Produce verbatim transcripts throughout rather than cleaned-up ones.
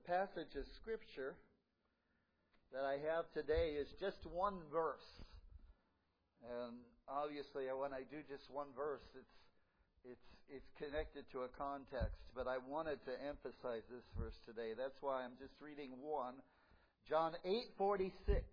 passage of Scripture that I have today is just one verse. And obviously, when I do just one verse, it's it's it's connected to a context. But I wanted to emphasize this verse today. That's why I'm just reading one. John eight forty-six.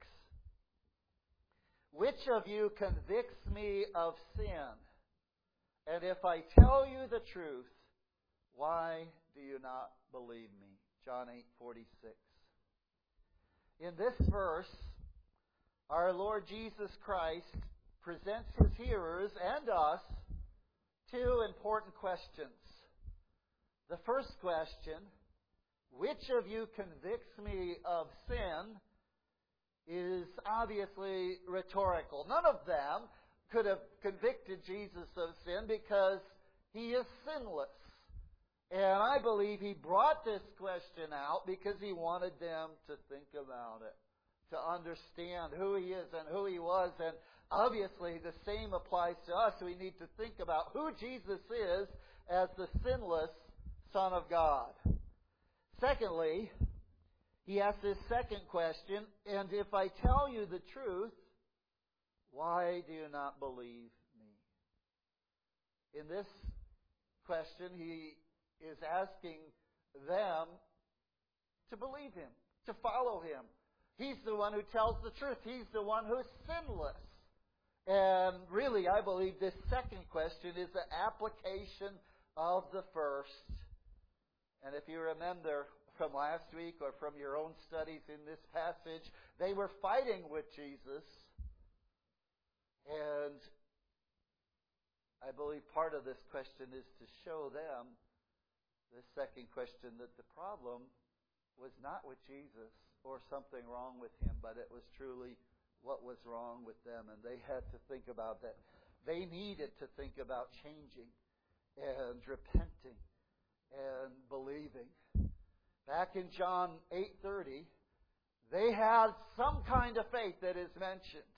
Which of you convicts me of sin? And if I tell you the truth, why do you not believe me? John eight forty-six. In this verse, our Lord Jesus Christ presents His hearers and us two important questions. The first question, which of you convicts me of sin, is obviously rhetorical. None of them could have convicted Jesus of sin because He is sinless. And I believe He brought this question out because He wanted them to think about it, to understand who He is and who He was. And obviously the same applies to us. We need to think about who Jesus is as the sinless Son of God. Secondly, He asks this second question, and if I tell you the truth, why do you not believe me? In this question, He is asking them to believe Him, to follow Him. He's the one who tells the truth. He's the one who's sinless. And really, I believe this second question is the application of the first. And if you remember from last week or from your own studies in this passage, they were fighting with Jesus. And I believe part of this question is to show them, the second question, that the problem was not with Jesus or something wrong with Him, but it was truly what was wrong with them. And they had to think about that. They needed to think about changing and repenting and believing. Back in John eight thirty, they had some kind of faith that is mentioned.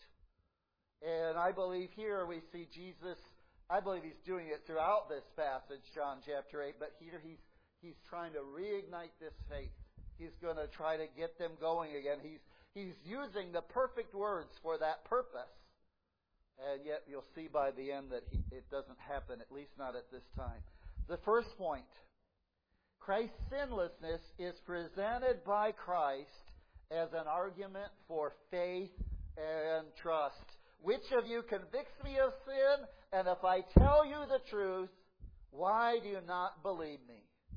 And I believe here we see Jesus, I believe He's doing it throughout this passage, John chapter eight, but here He's He's trying to reignite this faith. He's going to try to get them going again. He's He's using the perfect words for that purpose. And yet you'll see by the end that he, it doesn't happen, at least not at this time. The first point, Christ's sinlessness is presented by Christ as an argument for faith and trust. Which of you convicts me of sin? And if I tell you the truth, why do you not believe me?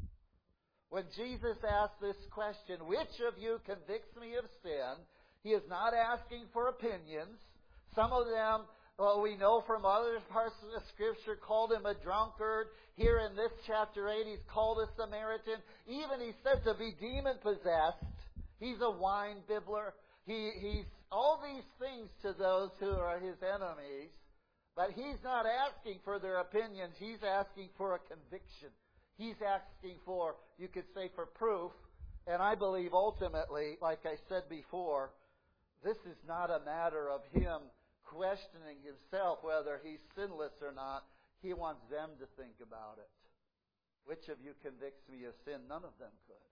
When Jesus asked this question, which of you convicts me of sin, He is not asking for opinions. Some of them, well, we know from other parts of the Scripture, called Him a drunkard. Here in this chapter eight, He's called a Samaritan. Even He's said to be demon-possessed. He's a wine bibbler. He, he's all these things to those who are His enemies. But He's not asking for their opinions. He's asking for a conviction. He's asking for, you could say, for proof. And I believe ultimately, like I said before, this is not a matter of Him questioning Himself whether He's sinless or not. He wants them to think about it. Which of you convicts me of sin? None of them could.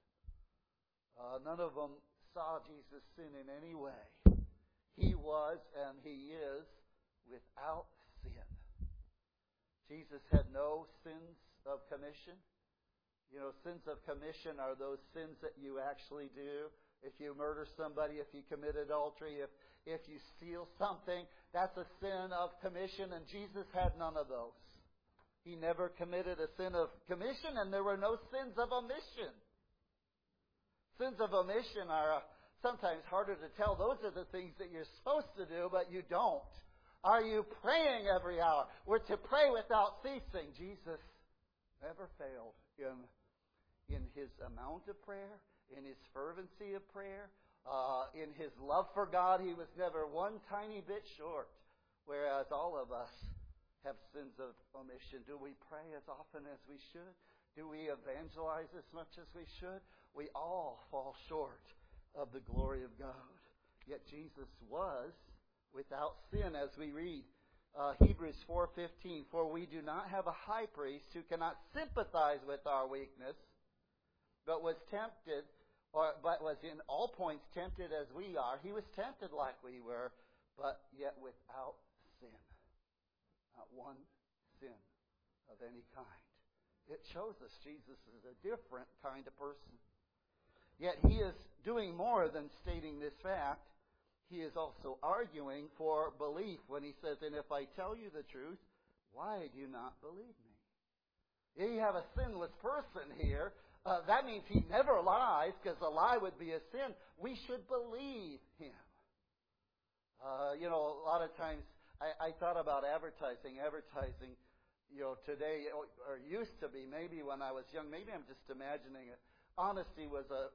Uh, none of them saw Jesus' sin in any way. He was and He is without sin. Jesus had no sins of commission. You know, sins of commission are those sins that you actually do. If you murder somebody, if you commit adultery, if, if you steal something, that's a sin of commission, and Jesus had none of those. He never committed a sin of commission, and there were no sins of omission. Sins of omission are uh, sometimes harder to tell. Those are the things that you're supposed to do, but you don't. Are you praying every hour? We're to pray without ceasing. Jesus never failed in, in His amount of prayer, in His fervency of prayer, uh, in His love for God. He was never one tiny bit short, whereas all of us have sins of omission. Do we pray as often as we should? Do we evangelize as much as we should? We all fall short of the glory of God. Yet Jesus was without sin, as we read uh, Hebrews four fifteen. For we do not have a high priest who cannot sympathize with our weakness, but was tempted or but was in all points tempted as we are. He was tempted like we were, but yet without sin. Not one sin of any kind. It shows us Jesus is a different kind of person. Yet he is doing more than stating this fact. He is also arguing for belief when he says, and if I tell you the truth, why do you not believe me? You have a sinless person here. Uh, that means he never lies, because a lie would be a sin. We should believe him. Uh, you know, a lot of times I, I thought about advertising. Advertising, you know, today, or used to be, maybe when I was young, maybe I'm just imagining it. Honesty was a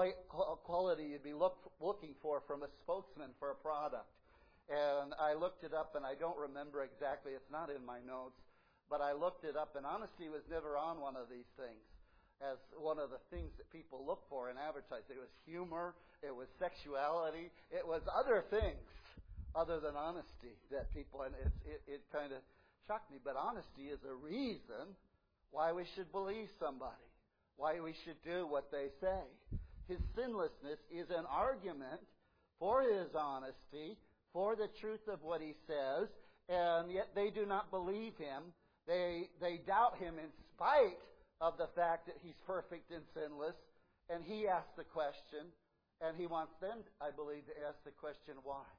quality you'd be look, looking for from a spokesman for a product. And I looked it up, and I don't remember exactly. It's not in my notes. But I looked it up, and honesty was never on one of these things as one of the things that people look for in advertising. It was humor. It was sexuality. It was other things other than honesty that people, and it, it, it kind of shocked me. But honesty is a reason why we should believe somebody. Why we should do what they say. His sinlessness is an argument for his honesty, for the truth of what he says, and yet they do not believe him. They they doubt him in spite of the fact that he's perfect and sinless. And he asks the question, and he wants them, I believe, to ask the question, why?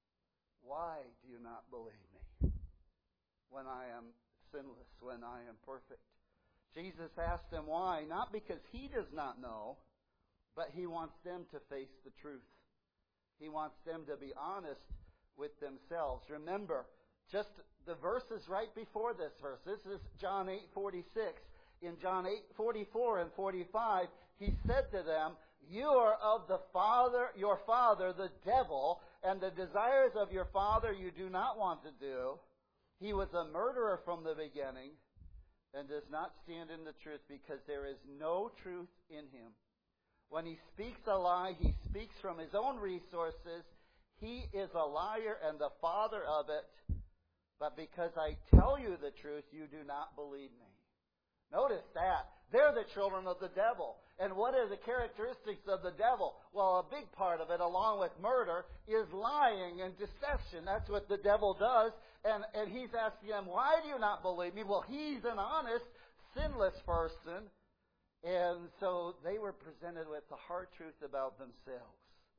Why do you not believe me when I am sinless, when I am perfect? Jesus asked them why, not because he does not know, but he wants them to face the truth. He wants them to be honest with themselves. Remember, just the verses right before this verse. This is John eight forty-six. In John eight forty-four and forty-five, he said to them, you are of the father, your father, the devil, and the desires of your father you do not want to do. He was a murderer from the beginning, and does not stand in the truth, because there is no truth in him. When he speaks a lie, he speaks from his own resources. He is a liar and the father of it. But because I tell you the truth, you do not believe me. Notice that. They're the children of the devil. And what are the characteristics of the devil? Well, a big part of it, along with murder, is lying and deception. That's what the devil does. And, and he's asking them, why do you not believe me? Well, he's an honest, sinless person. And so they were presented with the hard truth about themselves.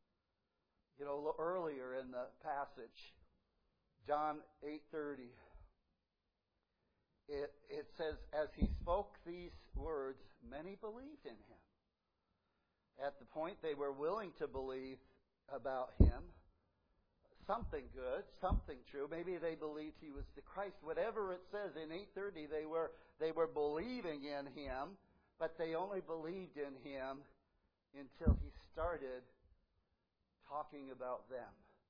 You know, earlier in the passage, John eight thirty, it, it says, as he spoke these words, many believed in him. At the point they were willing to believe about him, something good, something true. Maybe they believed he was the Christ. Whatever it says in eight thirty, they were they were believing in him, but they only believed in him until he started talking about them,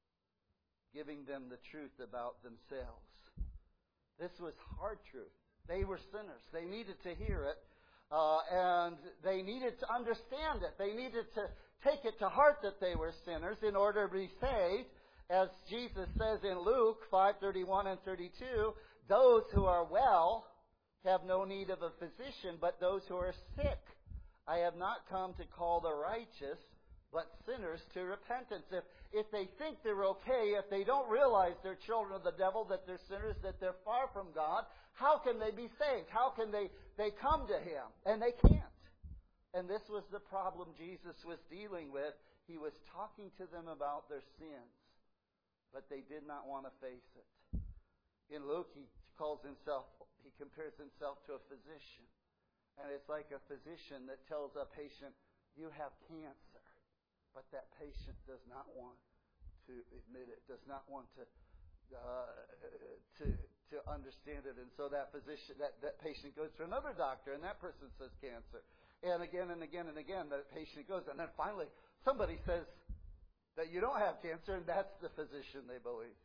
giving them the truth about themselves. This was hard truth. They were sinners. They needed to hear it, uh, and they needed to understand it. They needed to take it to heart that they were sinners in order to be saved. As Jesus says in Luke five thirty-one and thirty-two, those who are well have no need of a physician, but those who are sick. I have not come to call the righteous, but sinners to repentance. If, if they think they're okay, if they don't realize they're children of the devil, that they're sinners, that they're far from God, how can they be saved? How can they, they come to him? And they can't. And this was the problem Jesus was dealing with. He was talking to them about their sins, but they did not want to face it. In Luke, he calls himself, he compares himself to a physician. And it's like a physician that tells a patient, you have cancer. But that patient does not want to admit it, does not want to uh, to to understand it. And so that physician, that, that patient goes to another doctor, and that person says cancer. And again and again and again, that patient goes. And then finally, somebody says that you don't have cancer, and that's the physician they believe.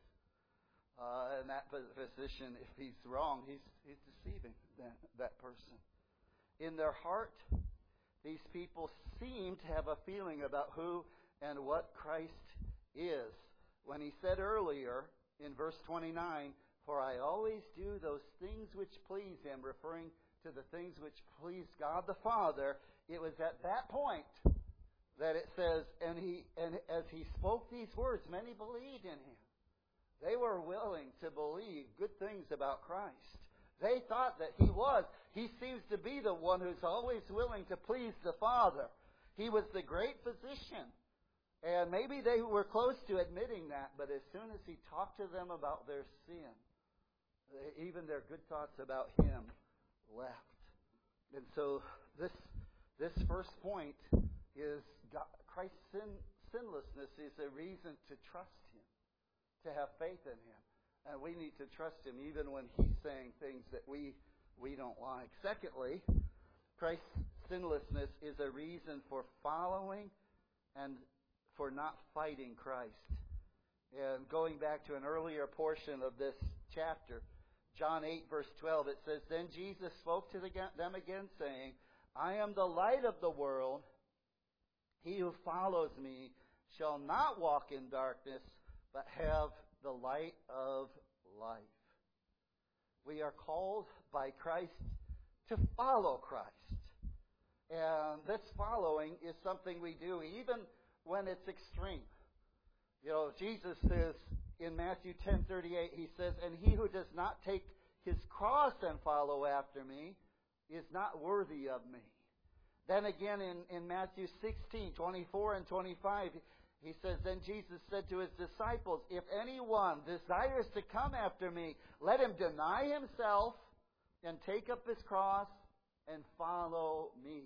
Uh, and that physician, if he's wrong, he's he's deceiving that, that person. In their heart, these people seem to have a feeling about who and what Christ is. When he said earlier in verse twenty-nine, for I always do those things which please him, referring to the things which please God the Father, it was at that point that it says, and he and as he spoke these words, many believed in him. They were willing to believe good things about Christ. They thought that he was. He seems to be the one who's always willing to please the Father. He was the great physician. And maybe they were close to admitting that, but as soon as he talked to them about their sin, even their good thoughts about him left. And so this this first point is God, Christ's sin, sinlessness is a reason to trust him, to have faith in him. And we need to trust him even when he's saying things that we we don't like. Secondly, Christ's sinlessness is a reason for following and for not fighting Christ. And going back to an earlier portion of this chapter, John eight, verse twelve, it says, Then Jesus spoke to them again, saying, I am the light of the world. He who follows me shall not walk in darkness, but have the light of life. We are called by Christ to follow Christ. And this following is something we do even when it's extreme. You know, Jesus says in Matthew ten thirty-eight, he says, And he who does not take his cross and follow after me is not worthy of me. Then again in, in Matthew sixteen, twenty-four and twenty-five, he says, Then Jesus said to his disciples, If anyone desires to come after me, let him deny himself and take up his cross and follow me.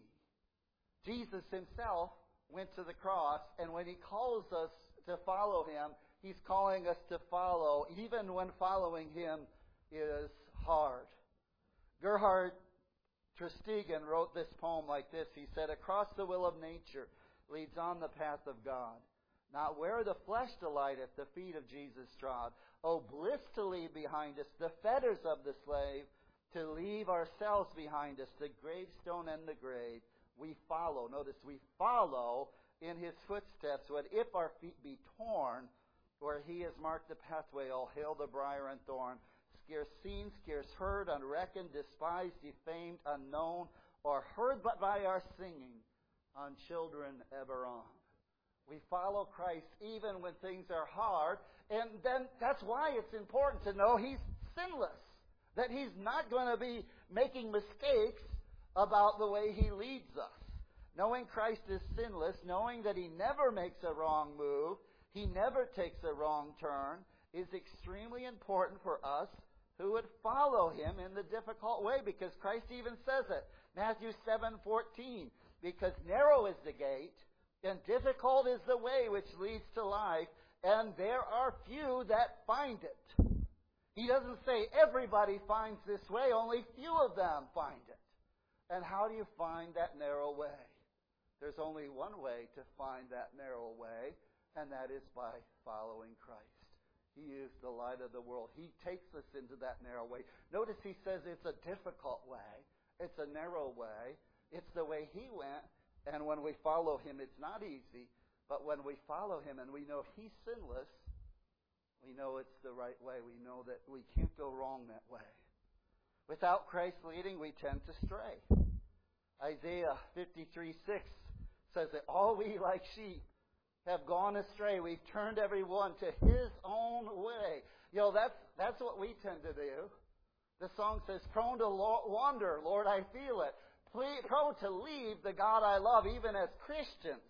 Jesus himself went to the cross, and when he calls us to follow him, he's calling us to follow, even when following him is hard. Gerhard Tersteegen wrote this poem like this. He said, Across the will of nature leads on the path of God. Not where the flesh delighteth, the feet of Jesus trod. Oh, bliss to leave behind us the fetters of the slave, to leave ourselves behind us, the gravestone and the grave. We follow, notice, we follow in his footsteps. What if our feet be torn, where he has marked the pathway, all hail the briar and thorn. Scarce seen, scarce heard, unreckoned, despised, defamed, unknown, or heard but by our singing, on children ever on. We follow Christ even when things are hard, and then that's why it's important to know he's sinless, that he's not going to be making mistakes about the way he leads us. Knowing Christ is sinless, knowing that he never makes a wrong move, he never takes a wrong turn, is extremely important for us who would follow him in the difficult way, because Christ even says it. Matthew seven fourteen, because narrow is the gate, and difficult is the way which leads to life, and there are few that find it. He doesn't say everybody finds this way, only few of them find it. And how do you find that narrow way? There's only one way to find that narrow way, and that is by following Christ. He is the light of the world. He takes us into that narrow way. Notice he says it's a difficult way. It's a narrow way. It's the way he went. And when we follow him, it's not easy. But when we follow him and we know he's sinless, we know it's the right way. We know that we can't go wrong that way. Without Christ leading, we tend to stray. Isaiah fifty-three six says that all we like sheep have gone astray. We've turned everyone to his own way. You know, that's that's what we tend to do. The song says, prone to wander, Lord, I feel it. Prone to leave the God I love, even as Christians.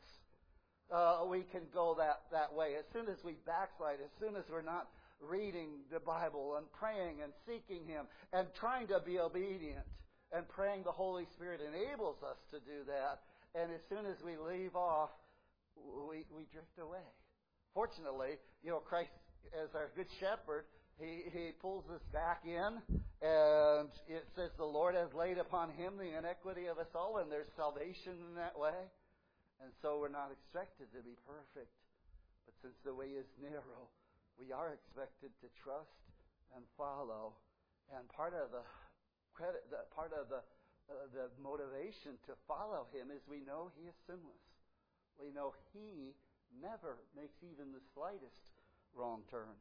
Uh, we can go that, that way. As soon as we backslide, as soon as we're not reading the Bible and praying and seeking him and trying to be obedient and praying the Holy Spirit enables us to do that. And as soon as we leave off, we, we drift away. Fortunately, you know, Christ, as our good shepherd, he, he pulls us back in, and it says the Lord has laid upon him the iniquity of us all, and there's salvation in that way. And so we're not expected to be perfect. But since the way is narrow, we are expected to trust and follow. And part of the credit, the, part of the uh, the motivation to follow him is we know he is sinless. We know he never makes even the slightest wrong turn.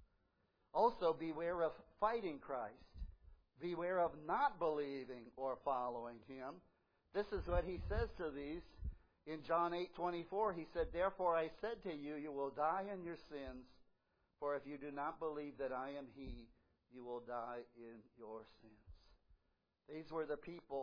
Also, beware of fighting Christ. Beware of not believing or following him. This is what he says to these In John eight twenty-four, he said, "Therefore I said to you, you will die in your sins, for if you do not believe that I am He, you will die in your sins." These were the people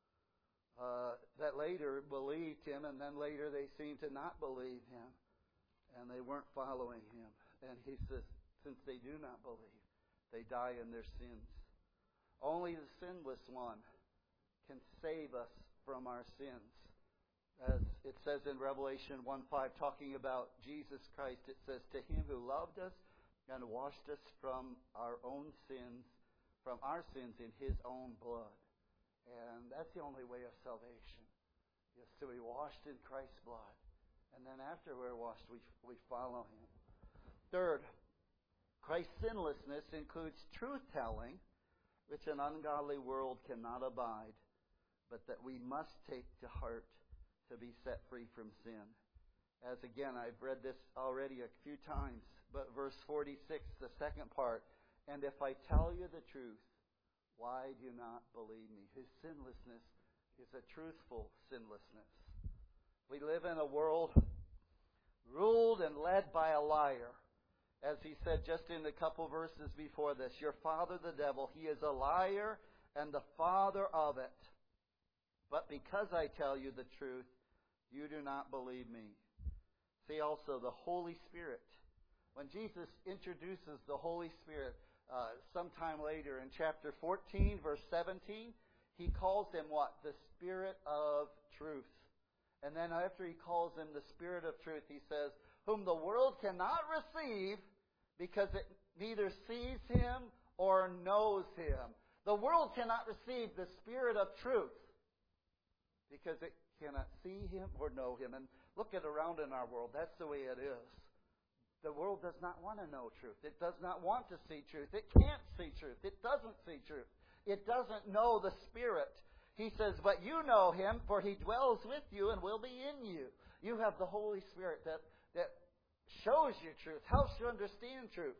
uh, that later believed Him, and then later they seemed to not believe Him, and they weren't following Him. And He says, since they do not believe, they die in their sins. Only the sinless one can save us from our sins. As it says in Revelation one five, talking about Jesus Christ, it says, "To Him who loved us and washed us from our own sins, from our sins in His own blood." And that's the only way of salvation, is to be washed in Christ's blood. And then after we're washed, we, we follow Him. Third, Christ's sinlessness includes truth-telling, which an ungodly world cannot abide, but that we must take to heart to be set free from sin. As again, I've read this already a few times, but verse forty-six, the second part, "And if I tell you the truth, why do you not believe me?" His sinlessness is a truthful sinlessness. We live in a world ruled and led by a liar. As he said just in a couple verses before this, "Your father the devil, he is a liar and the father of it. But because I tell you the truth, you do not believe me." See also the Holy Spirit. When Jesus introduces the Holy Spirit uh, sometime later in chapter fourteen, verse seventeen, He calls Him what? The Spirit of truth. And then after He calls Him the Spirit of truth, He says, "Whom the world cannot receive because it neither sees Him or knows Him." The world cannot receive the Spirit of truth because it cannot see Him or know Him. And look at around in our world. That's the way it is. The world does not want to know truth. It does not want to see truth. It can't see truth. It doesn't see truth. It doesn't know the Spirit. He says, "But you know Him, for He dwells with you and will be in you." You have the Holy Spirit that, that shows you truth, helps you understand truth.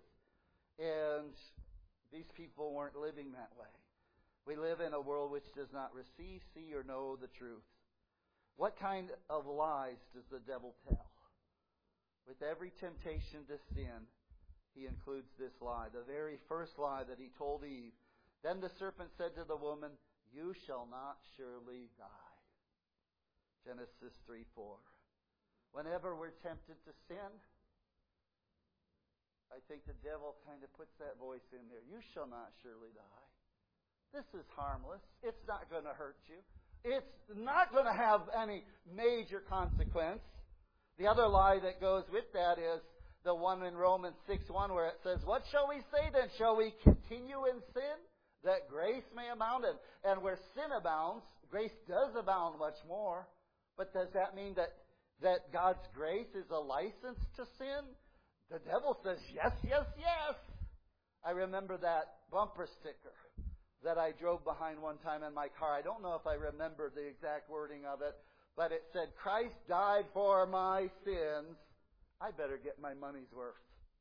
And these people weren't living that way. We live in a world which does not receive, see, or know the truth. What kind of lies does the devil tell? With every temptation to sin, he includes this lie. The very first lie that he told Eve. "Then the serpent said to the woman, you shall not surely die." Genesis three four. Whenever we're tempted to sin, I think the devil kind of puts that voice in there. You shall not surely die. This is harmless. It's not going to hurt you. It's not going to have any major consequence. The other lie that goes with that is the one in Romans six one where it says, "What shall we say then? Shall we continue in sin that grace may abound?" And, and where sin abounds, grace does abound much more. But does that mean that, that God's grace is a license to sin? The devil says, yes, yes, yes. I remember that bumper sticker that I drove behind one time in my car. I don't know if I remember the exact wording of it, but it said, "Christ died for my sins. I better get my money's worth."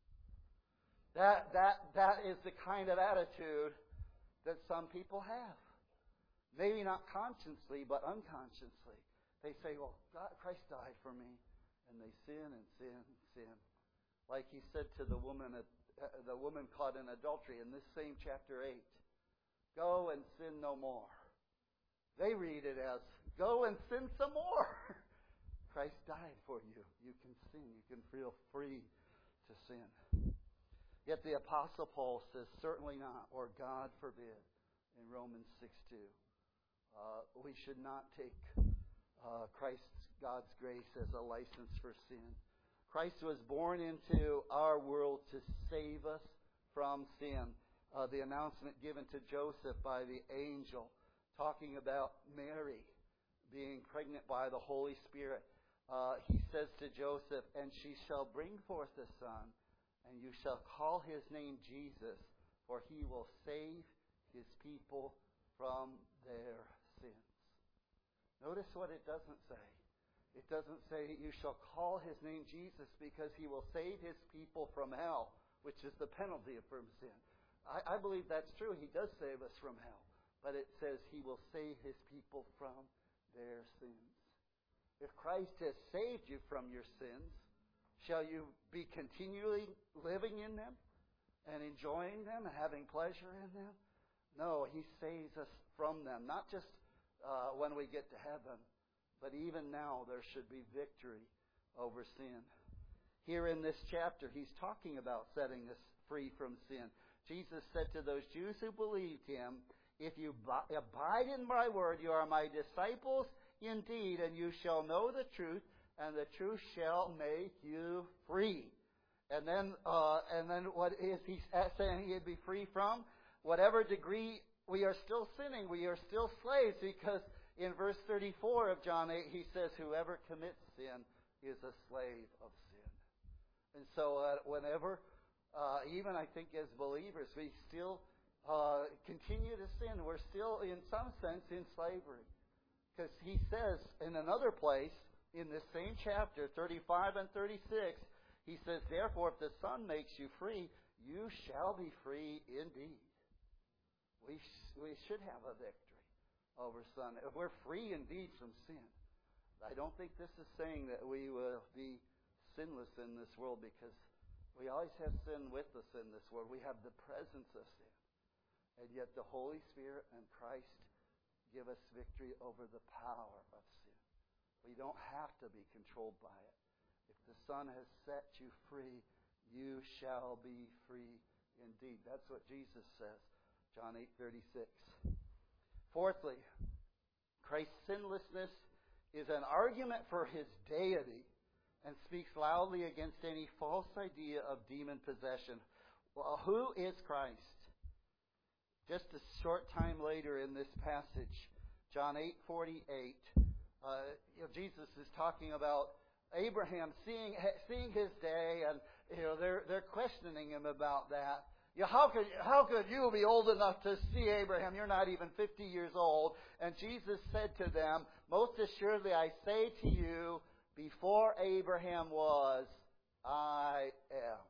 That, that, that is the kind of attitude that some people have. Maybe not consciously, but unconsciously. They say, "Well, God, Christ died for me." And they sin and sin and sin. Like He said to the woman, uh, the woman caught in adultery in this same chapter eight. "Go and sin no more." They read it as, "Go and sin some more." Christ died for you. You can sin. You can feel free to sin. Yet the Apostle Paul says, "Certainly not," or "God forbid," in Romans six two. Uh, we should not take uh, Christ's, God's grace as a license for sin. Christ was born into our world to save us from sin. Uh, the announcement given to Joseph by the angel, talking about Mary being pregnant by the Holy Spirit. Uh, he says to Joseph, "And she shall bring forth a son, and you shall call his name Jesus, for he will save his people from their sins." Notice what it doesn't say. It doesn't say you shall call his name Jesus because he will save his people from hell, which is the penalty from sin. I, I believe that's true. He does save us from hell. But it says he will save his people from their sins. If Christ has saved you from your sins, shall you be continually living in them and enjoying them and having pleasure in them? No, He saves us from them. Not just uh, when we get to heaven, but even now there should be victory over sin. Here in this chapter, He's talking about setting us free from sin. Jesus said to those Jews who believed Him, if you abide in my word, you are my disciples indeed, and you shall know the truth, and the truth shall make you free. And then, uh, and then what is He saying He'd be free from? Whatever degree we are still sinning, we are still slaves, because in verse thirty-four of John eight, He says, whoever commits sin is a slave of sin. And so uh, whenever, uh, even I think as believers, we still uh, continue to sin, we're still in some sense in slavery. Because He says in another place, in this same chapter, thirty-five and thirty-six, He says, therefore, if the Son makes you free, you shall be free indeed. We, sh- we should have a victory over sin. If we're free indeed from sin. I don't think this is saying that we will be sinless in this world, because we always have sin with us in this world. We have the presence of sin. And yet the Holy Spirit and Christ give us victory over the power of sin. We don't have to be controlled by it. If the Son has set you free, you shall be free indeed. That's what Jesus says. John eight thirty-six. Fourthly, Christ's sinlessness is an argument for His deity and speaks loudly against any false idea of demon possession. Well, who is Christ? Just a short time later in this passage, John eight forty-eight, uh, you know, Jesus is talking about Abraham seeing seeing his day, and you know they're they're questioning him about that. You know, how could how could you be old enough to see Abraham? You're not even fifty years old. And Jesus said to them, most assuredly I say to you, before Abraham was, I am.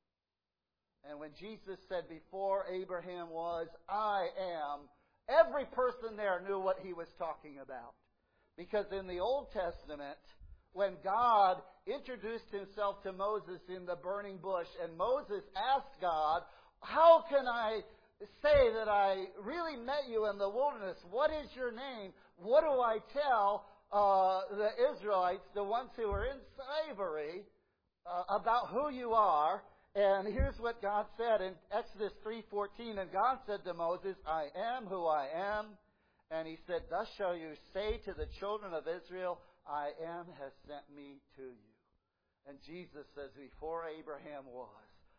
And when Jesus said, before Abraham was, I am, every person there knew what He was talking about. Because in the Old Testament, when God introduced Himself to Moses in the burning bush, and Moses asked God, how can I say that I really met you in the wilderness? What is your name? What do I tell uh, the Israelites, the ones who are in slavery, uh, about who you are? And here's what God said in Exodus three fourteen. And God said to Moses, I am who I am. And He said, thus shall you say to the children of Israel, I am has sent me to you. And Jesus says, before Abraham was,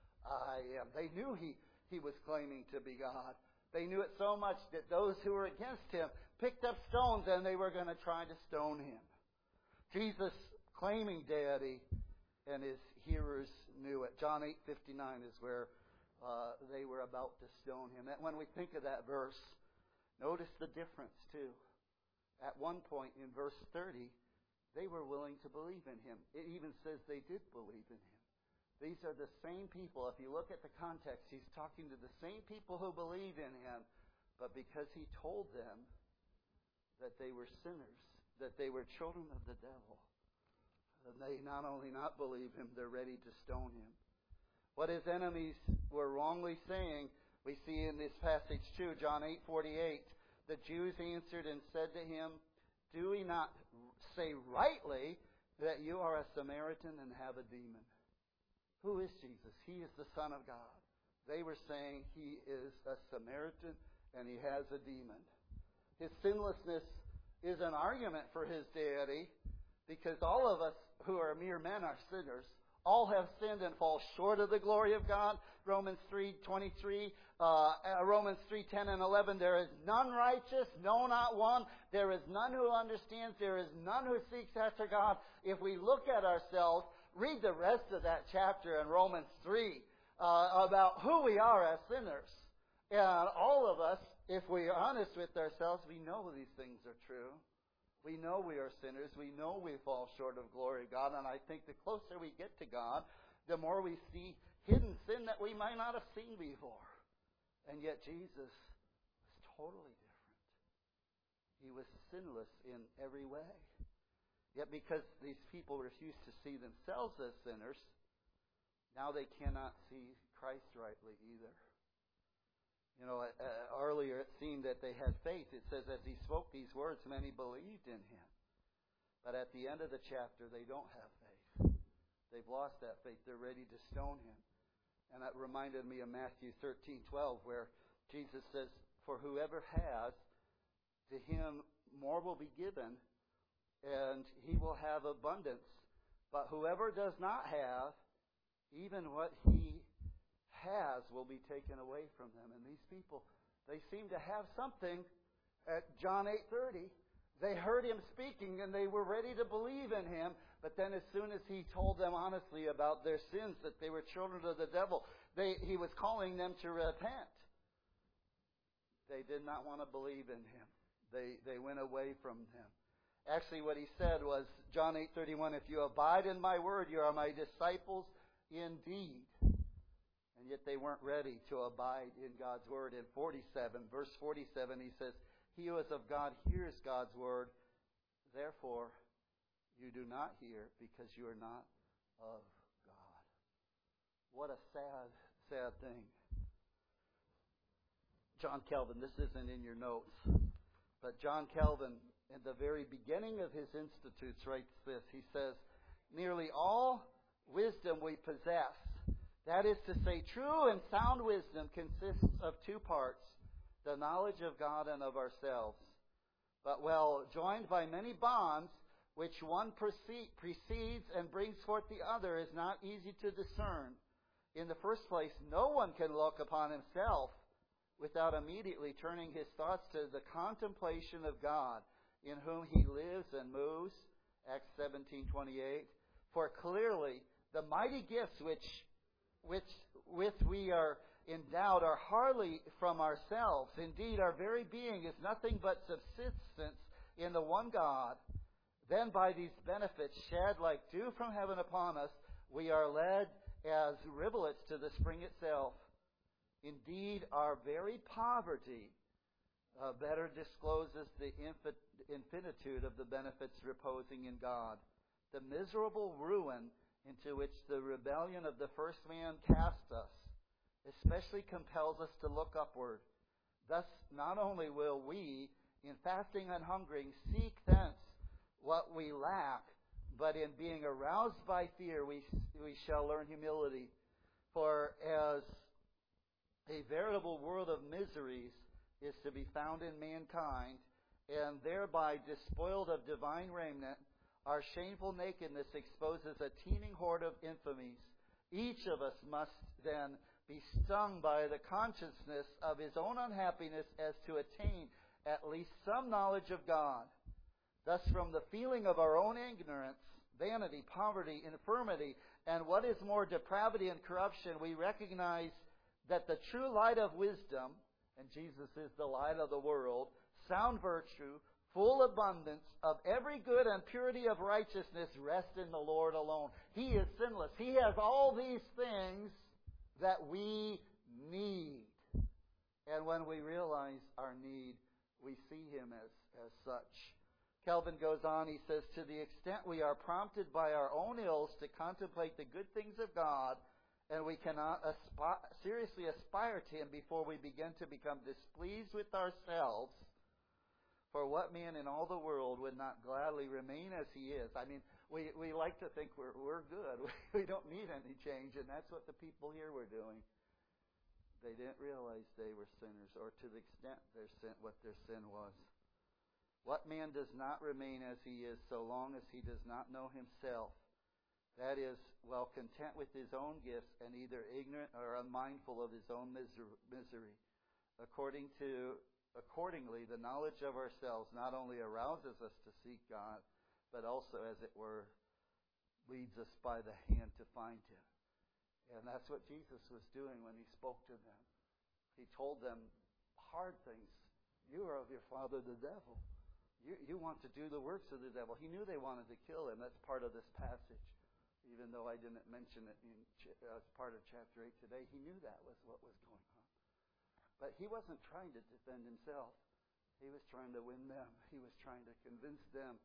I am. They knew he, he was claiming to be God. They knew it so much that those who were against Him picked up stones and they were going to try to stone Him. Jesus claiming deity, and His hearers knew it. John eight fifty-nine is where uh, they were about to stone Him. And when we think of that verse, notice the difference too. At one point in verse thirty, they were willing to believe in Him. It even says they did believe in Him. These are the same people. If you look at the context, He's talking to the same people who believe in Him. But because He told them that they were sinners, that they were children of the devil, and they not only not believe Him, they're ready to stone Him. What His enemies were wrongly saying, we see in this passage too, John eight forty-eight. The Jews answered and said to Him, do we not say rightly that you are a Samaritan and have a demon? Who is Jesus? He is the Son of God. They were saying He is a Samaritan and He has a demon. His sinlessness is an argument for His deity, because all of us who are mere men are sinners. All have sinned and fall short of the glory of God. Romans three twenty-three, uh, Romans three ten and eleven. There is none righteous, no, not one. There is none who understands. There is none who seeks after God. If we look at ourselves, read the rest of that chapter in Romans three uh, about who we are as sinners. And all of us, if we are honest with ourselves, we know these things are true. We know we are sinners. We know we fall short of glory of God. And I think the closer we get to God, the more we see hidden sin that we might not have seen before. And yet Jesus was totally different. He was sinless in every way. Yet because these people refuse to see themselves as sinners, now they cannot see Christ rightly either. You know, uh, earlier it seemed that they had faith. It says as he spoke these words, many believed in him. But at the end of the chapter, they don't have faith. They've lost that faith. They're ready to stone him. And that reminded me of Matthew thirteen twelve, where Jesus says, for whoever has, to him more will be given, and he will have abundance. But whoever does not have, even what he has will be taken away from them. And these people, they seem to have something. At John eight thirty, they heard him speaking and they were ready to believe in him. But then as soon as he told them honestly about their sins, that they were children of the devil, they, he was calling them to repent. They did not want to believe in him. They, they went away from him. Actually, what he said was, John eight thirty-one, if you abide in my word, you are my disciples indeed. And yet they weren't ready to abide in God's word. In forty-seven, verse forty-seven, he says, he who is of God hears God's word. Therefore, you do not hear because you are not of God. What a sad, sad thing. John Calvin, this isn't in your notes, but John Calvin, in the very beginning of his Institutes, writes this. He says, nearly all wisdom we possess, that is to say, true and sound wisdom, consists of two parts, the knowledge of God and of ourselves. But while joined by many bonds, which one precedes and brings forth the other, is not easy to discern. In the first place, no one can look upon himself without immediately turning his thoughts to the contemplation of God, in whom he lives and moves, Acts seventeen twenty-eight. For clearly, the mighty gifts which, which with we are endowed are hardly from ourselves. Indeed, our very being is nothing but subsistence in the one God. Then by these benefits shed like dew from heaven upon us, we are led as rivulets to the spring itself. Indeed, our very poverty uh, better discloses the infinitude of the benefits reposing in God. The miserable ruin into which the rebellion of the first man cast us especially compels us to look upward. Thus, not only will we, in fasting and hungering, seek thence what we lack, but in being aroused by fear, we, we shall learn humility. For as a veritable world of miseries is to be found in mankind, and thereby despoiled of divine raiment, our shameful nakedness exposes a teeming horde of infamies. Each of us must then be stung by the consciousness of his own unhappiness as to attain at least some knowledge of God. Thus, from the feeling of our own ignorance, vanity, poverty, infirmity, and what is more, depravity and corruption, we recognize that the true light of wisdom, and Jesus is the light of the world, sound virtue, full abundance of every good and purity of righteousness rest in the Lord alone. He is sinless. He has all these things that we need. And when we realize our need, we see Him as, as such. Calvin goes on, he says, to the extent we are prompted by our own ills to contemplate the good things of God, and we cannot aspi- seriously aspire to Him before we begin to become displeased with ourselves. For what man in all the world would not gladly remain as he is? I mean, we, we like to think we're, we're good. We don't need any change, and that's what the people here were doing. They didn't realize they were sinners, or to the extent their sin, what their sin was. What man does not remain as he is so long as he does not know himself? That is, well content with his own gifts and either ignorant or unmindful of his own misery. According to, accordingly, the knowledge of ourselves not only arouses us to seek God, but also, as it were, leads us by the hand to find Him. And that's what Jesus was doing when He spoke to them. He told them hard things. You are of your father the devil. You, you want to do the works of the devil. He knew they wanted to kill Him. That's part of this passage. Even though I didn't mention it in, as part of chapter eight today, He knew that was what was going on. But He wasn't trying to defend Himself. He was trying to win them. He was trying to convince them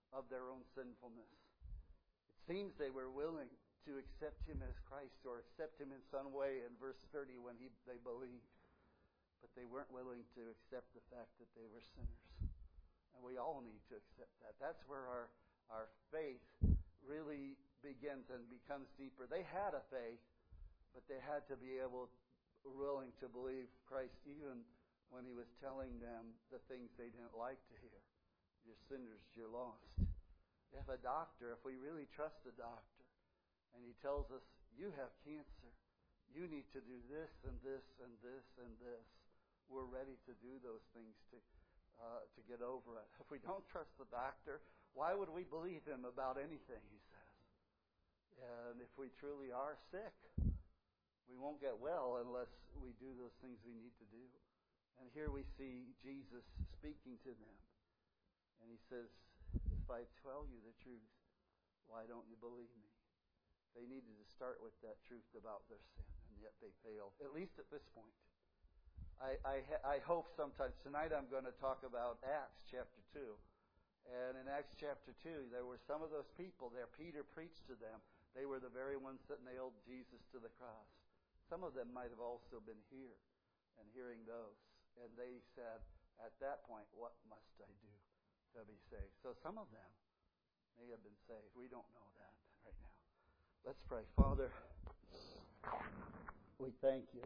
of their own sinfulness. It seems they were willing to accept Him as Christ or accept Him in some way in verse thirty when he, they believed. But they weren't willing to accept the fact that they were sinners. And we all need to accept that. That's where our, our faith really begins and becomes deeper. They had a faith, but they had to be able, willing to believe Christ even when He was telling them the things they didn't like to hear. You're sinners, you're lost. If a doctor, if we really trust a doctor, and he tells us, you have cancer, you need to do this and this and this and this, we're ready to do those things to uh, to get over it. If we don't trust the doctor, why would we believe him about anything he says? And if we truly are sick, we won't get well unless we do those things we need to do. And here we see Jesus speaking to them. And He says, if I tell you the truth, why don't you believe me? They needed to start with that truth about their sin, and yet they failed, at least at this point. I, I, I hope sometimes, tonight I'm going to talk about Acts chapter two. And in Acts chapter two, there were some of those people there. Peter preached to them. They were the very ones that nailed Jesus to the cross. Some of them might have also been here and hearing those. And they said, at that point, what must I do to be saved? So some of them may have been saved. We don't know that right now. Let's pray. Father, we thank you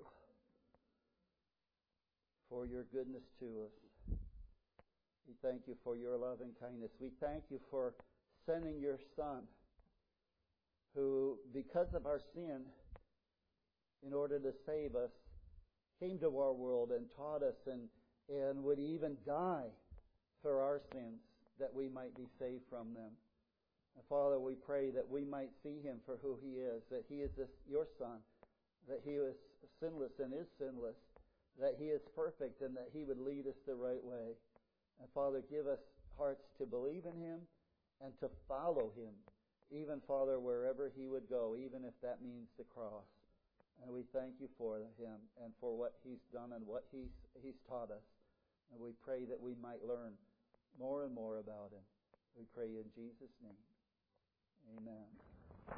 for your goodness to us. We thank you for your love and kindness. We thank you for sending your Son, who, because of our sin, in order to save us, came to our world and taught us and, and would even die for our sins, that we might be saved from them. And Father, we pray that we might see Him for who He is, that He is this, your Son, that He is sinless and is sinless, that He is perfect, and that He would lead us the right way. And Father, give us hearts to believe in Him and to follow Him, even, Father, wherever He would go, even if that means the cross. And we thank you for Him and for what He's done and what He's, he's taught us. And we pray that we might learn more and more about Him. We pray in Jesus' name. Amen.